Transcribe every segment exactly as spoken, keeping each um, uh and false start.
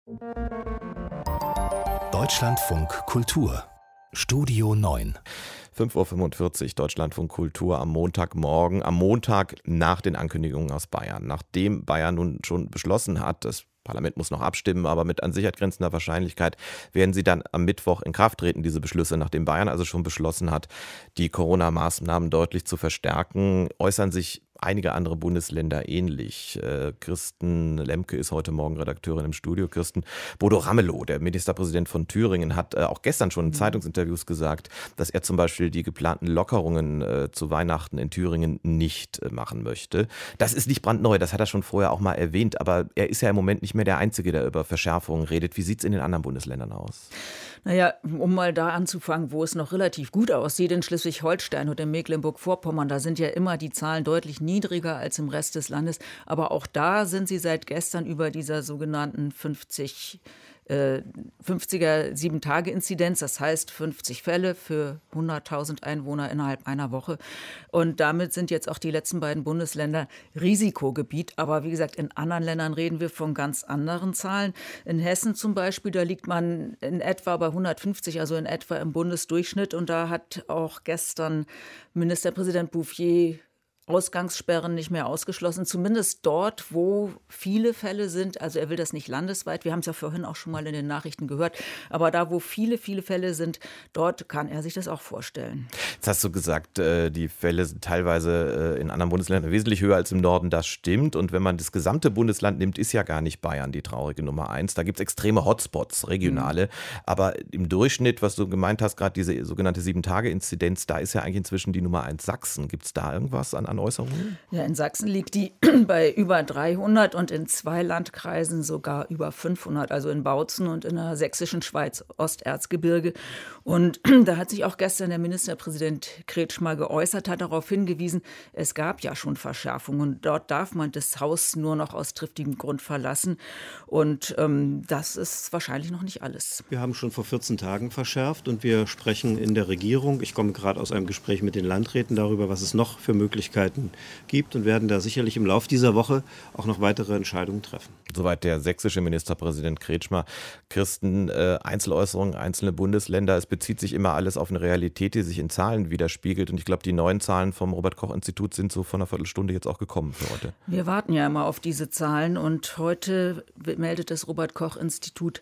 Deutschlandfunk Kultur Studio neun. fünf Uhr fünfundvierzig, Deutschlandfunk Kultur am Montagmorgen, am Montag nach den Ankündigungen aus Bayern. Nachdem Bayern nun schon beschlossen hat, das Parlament muss noch abstimmen, aber mit an Sicherheit grenzender Wahrscheinlichkeit werden sie dann am Mittwoch in Kraft treten, diese Beschlüsse. Nachdem Bayern also schon beschlossen hat, die Corona-Maßnahmen deutlich zu verstärken, äußern sich einige andere Bundesländer ähnlich. Äh, Kirsten Lemke ist heute Morgen Redakteurin im Studio. Kirsten, Bodo Ramelow, der Ministerpräsident von Thüringen, hat äh, auch gestern schon in Zeitungsinterviews gesagt, dass er zum Beispiel die geplanten Lockerungen äh, zu Weihnachten in Thüringen nicht äh, machen möchte. Das ist nicht brandneu, das hat er schon vorher auch mal erwähnt, aber er ist ja im Moment nicht mehr der Einzige, der über Verschärfungen redet. Wie sieht es in den anderen Bundesländern aus? Naja, um mal da anzufangen, wo es noch relativ gut aussieht, in Schleswig-Holstein und in Mecklenburg-Vorpommern, da sind ja immer die Zahlen deutlich niedriger als im Rest des Landes. Aber auch da sind sie seit gestern über dieser sogenannten fünfzig, äh, fünfziger Sieben-Tage-Inzidenz, das heißt fünfzig Fälle für hunderttausend Einwohner innerhalb einer Woche. Und damit sind jetzt auch die letzten beiden Bundesländer Risikogebiet. Aber wie gesagt, in anderen Ländern reden wir von ganz anderen Zahlen. In Hessen zum Beispiel, da liegt man in etwa bei hundertfünfzig, also in etwa im Bundesdurchschnitt. Und da hat auch gestern Ministerpräsident Bouffier Ausgangssperren nicht mehr ausgeschlossen, zumindest dort, wo viele Fälle sind. Also er will das nicht landesweit, wir haben es ja vorhin auch schon mal in den Nachrichten gehört, aber da, wo viele, viele Fälle sind, dort kann er sich das auch vorstellen. Jetzt hast du gesagt, die Fälle sind teilweise in anderen Bundesländern wesentlich höher als im Norden, das stimmt. Und wenn man das gesamte Bundesland nimmt, ist ja gar nicht Bayern die traurige Nummer eins. Da gibt es extreme Hotspots, regionale, mhm. aber im Durchschnitt, was du gemeint hast, gerade diese sogenannte Sieben-Tage-Inzidenz, da ist ja eigentlich inzwischen die Nummer eins Sachsen. Gibt es da irgendwas an Äußerungen? Ja, in Sachsen liegt die bei über dreihundert und in zwei Landkreisen sogar über fünfhundert, also in Bautzen und in der sächsischen Schweiz, Osterzgebirge. Und da hat sich auch gestern der Ministerpräsident Kretschmer geäußert, hat darauf hingewiesen, es gab ja schon Verschärfungen. Dort darf man das Haus nur noch aus triftigem Grund verlassen. Und ähm, das ist wahrscheinlich noch nicht alles. Wir haben schon vor vierzehn Tagen verschärft und wir sprechen in der Regierung, ich komme gerade aus einem Gespräch mit den Landräten darüber, was es noch für Möglichkeiten gibt und werden da sicherlich im Laufe dieser Woche auch noch weitere Entscheidungen treffen. Soweit der sächsische Ministerpräsident Kretschmer. Kirsten, äh, Einzeläußerungen, einzelne Bundesländer, es bezieht sich immer alles auf eine Realität, die sich in Zahlen widerspiegelt. Und ich glaube, die neuen Zahlen vom Robert-Koch-Institut sind so vor einer Viertelstunde jetzt auch gekommen für heute. Wir warten ja immer auf diese Zahlen und heute meldet das Robert-Koch-Institut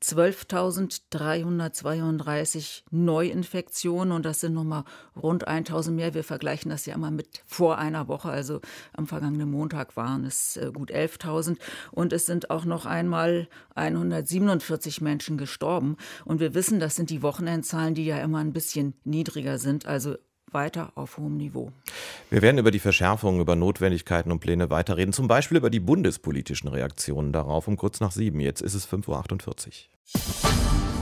zwölftausenddreihundertzweiunddreißig Neuinfektionen und das sind nochmal rund tausend mehr. Wir vergleichen das ja immer mit vor einer Woche, also am vergangenen Montag waren es gut elftausend und es sind auch noch einmal hundertsiebenundvierzig Menschen gestorben und wir wissen, das sind die Wochenendzahlen, die ja immer ein bisschen niedriger sind, also weiter auf hohem Niveau. Wir werden über die Verschärfungen, über Notwendigkeiten und Pläne weiterreden, zum Beispiel über die bundespolitischen Reaktionen darauf um kurz nach sieben. Jetzt ist es fünf Uhr achtundvierzig.